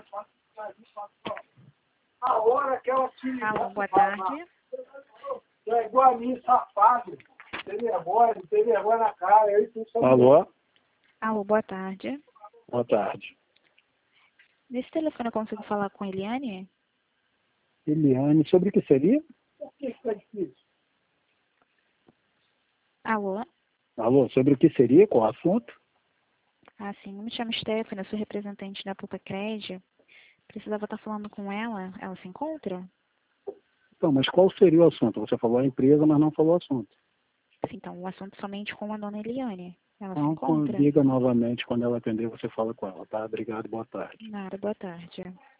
A hora que ela te ligar, Alô, boa tarde. é igual a mim, safado. Tem vergonha na cara. Aí tu só... Alô? Alô, boa tarde. Boa tarde. Nesse telefone eu consigo falar com a Eliane? Eliane, sobre o que seria? Por que fica difícil? Alô? Alô, sobre o que seria? Qual o assunto? Ah, sim. Eu me chamo Stephanie, eu sou representante da Pupa Cred. Precisava estar falando com ela. Ela se encontra? Então, mas qual seria o assunto? Você falou a empresa, mas não falou o assunto. Sim, então, o assunto somente com a dona Eliane. Ela se Então, encontra? liga novamente, quando ela atender, você fala com ela, tá? Obrigado, boa tarde. Nada, boa tarde.